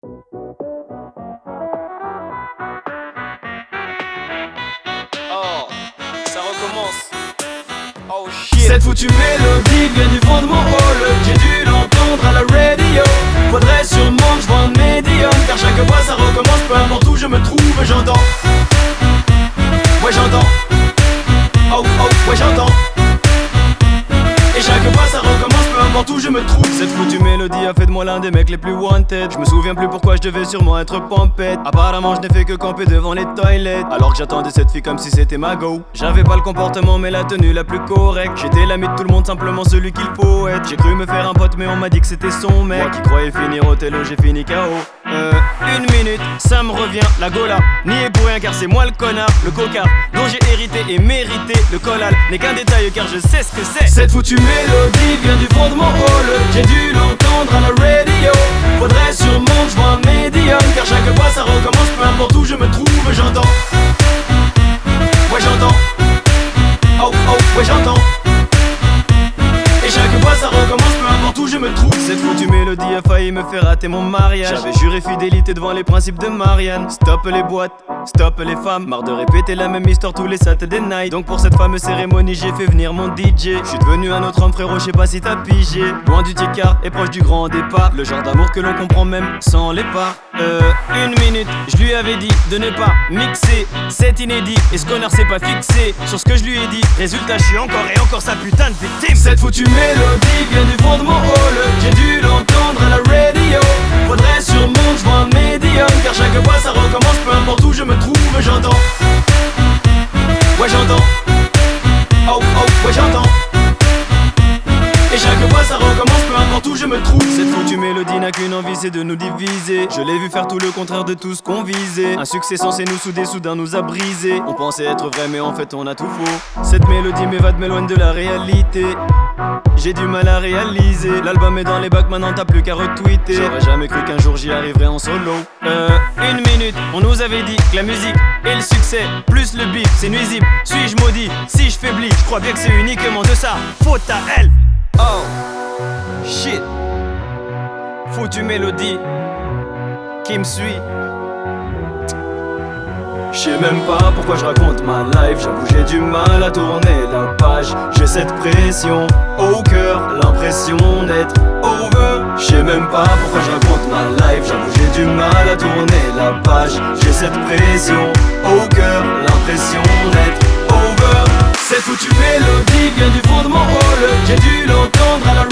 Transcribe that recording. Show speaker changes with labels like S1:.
S1: Oh, ça recommence. Oh shit.
S2: Cette foutue mélodie vient du fond de mon hall. J'ai dû l'entendre à la radio. Faudrait sûrement que je vois un médium, car chaque fois ça recommence, peu importe où je me trouve, j'entends. Ouais j'entends. Oh oh, ouais j'entends. Et chaque fois ça recommence, peu importe où je me trouve.
S3: Cette foutue mélodie a fait de moi l'un des mecs les plus wanted. Je me souviens plus pourquoi je devais sûrement être pompette. Apparemment je n'ai fait que camper devant les toilettes, alors que j'attendais cette fille comme si c'était ma go. J'avais pas le comportement mais la tenue la plus correcte. J'étais l'ami de tout le monde, simplement celui qu'il faut être. J'ai cru me faire un pote mais on m'a dit que c'était son mec. Moi qui croyais finir au télo, j'ai fini KO. Une minute, ça me revient, la gola. N'y est pour rien car c'est moi le connard, le cocard dont j'ai hérité et mérité. Le collal n'est qu'un détail car je sais ce que c'est.
S2: Cette foutue mélodie vient du fond de mon hall. J'ai dû l'entendre à la radio. Faudrait sûrement que je vois un médium, car chaque fois ça recommence, peu importe où je me trouve, j'entends. Ouais j'entends. Oh oh, ouais j'entends. Et chaque fois ça recommence, peu importe où je me trouve.
S3: Cette foutue mélodie a failli me faire rater mon mariage. J'avais juré fidélité devant les principes de Marianne. Stop les boîtes, stop les femmes. Marre de répéter la même histoire tous les Saturday night. Donc pour cette fameuse cérémonie j'ai fait venir mon DJ. Je suis devenu un autre homme frérot, je sais pas si t'as pigé. Loin du ticard et proche du grand départ. Le genre d'amour que l'on comprend même sans les parts. Une minute, je lui avais dit de ne pas mixer. C'est inédit et ce connard s'est pas fixé sur ce que je lui ai dit. Résultat je suis encore et encore sa putain de victime.
S2: Cette foutue mélodie vient du fond de mon hall. J'ai dû l'entendre à la radio. Faudrait sûrement que je vois un médium, car chaque fois ça recommence, peu importe où je me trouve, j'entends. Ouais j'entends. Oh oh, ouais j'entends. Et chaque fois ça recommence, peu importe où je me trouve.
S3: Cette foutue mélodie n'a qu'une envie, c'est de nous diviser. Je l'ai vu faire tout le contraire de tout ce qu'on visait. Un succès censé nous souder, soudain nous a brisé. On pensait être vrai mais en fait on a tout faux. Cette mélodie m'évade, m'éloigne de la réalité. J'ai du mal à réaliser. L'album est dans les bacs, maintenant t'as plus qu'à retweeter. J'aurais jamais cru qu'un jour j'y arriverais en solo. Une minute, on nous avait dit que la musique et le succès plus le bif c'est nuisible. Suis-je maudit si je faiblis? Je crois bien que c'est uniquement de ça faute à elle. Oh shit. Foutue mélodie qui me suit. Je sais même pas pourquoi je raconte ma life. J'avoue j'ai du mal à tourner la page. J'ai cette pression au cœur, l'impression d'être over. Je sais même pas pourquoi je raconte ma life. J'avoue j'ai du mal à tourner la page. J'ai cette pression au cœur, l'impression d'être over.
S2: Cette foutue mélodie vient du fond de mon hall. J'ai dû l'entendre à la